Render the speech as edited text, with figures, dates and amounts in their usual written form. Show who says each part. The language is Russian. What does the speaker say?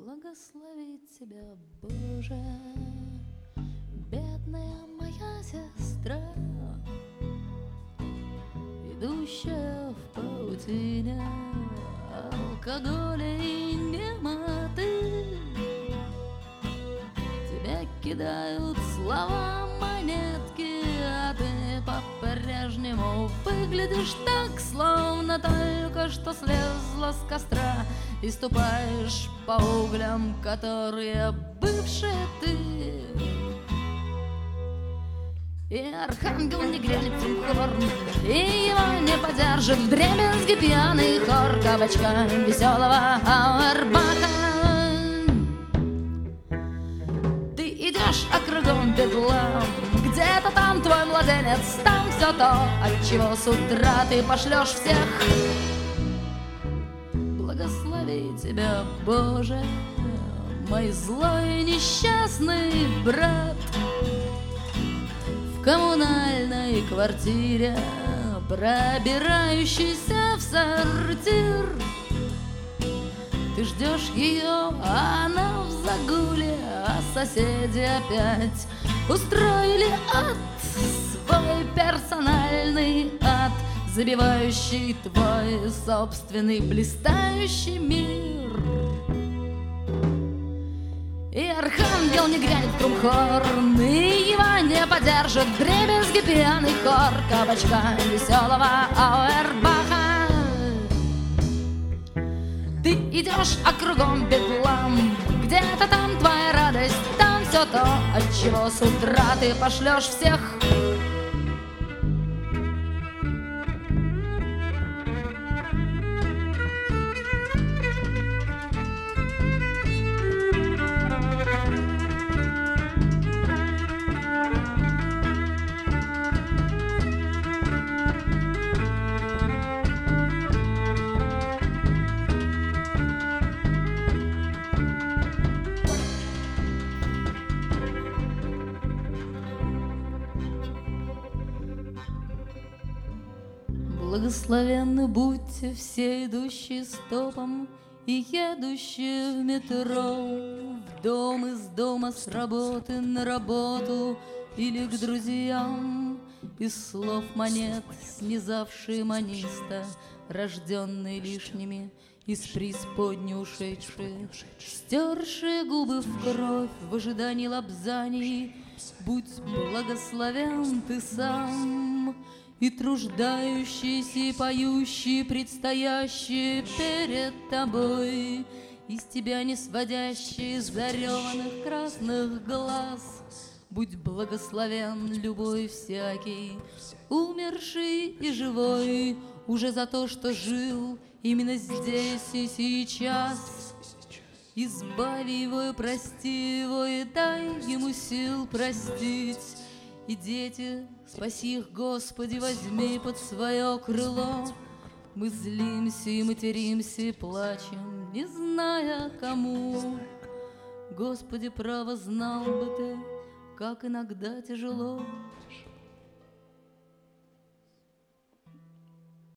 Speaker 1: Благослови тебя, Боже, бедная моя сестра, идущая в паутине алкоголя и немоты. Тебя кидают слова монетки, а ты по-прежнему выглядишь так, словно только что слезла с костра и ступаешь по углям, которые бывшие ты. И архангел не грянет хорн, и его не подержит вдребезги пьяный хор кабачка веселого Ауэрбаха. Ты идешь, а кругом бедлам, где-то там твой младенец, там все то, от чего с утра ты пошлешь всех. Благослови тебя, Боже, мой злой несчастный брат, в коммунальной квартире, пробирающийся в сортир. Ты ждешь ее, а она в загуле, а соседи опять устроили ад, свой персональный ад, забивающий твой собственный блистающий мир. И архангел не грянет в трумхорн, и его не подержит вдребезги пьяный хор кабачка веселого Ауэрбаха. Ты идешь, а кругом бедлам, где-то там твоя радость, там все то, от чего с утра ты пошлешь всех. Благословенны будьте все, идущие стопом и едущие в метро, в дом, из дома, с работы на работу или к друзьям. Из слов монет, снизавшие маниста, рожденные лишними, из преисподней ушедшие, стершие губы в кровь в ожидании лапзаний. Будь благословен ты сам, и труждающийся, и поющий, предстоящие перед тобой, из тебя не сводящие зареванных красных глаз. Будь благословен любой всякий, умерший и живой, уже за то, что жил именно здесь и сейчас. Избави его и прости его, и дай ему сил простить. И дети, спаси их, Господи, возьми под свое крыло. Мы злимся и материмся и плачем, не зная кому. Господи, право, знал бы ты, как иногда тяжело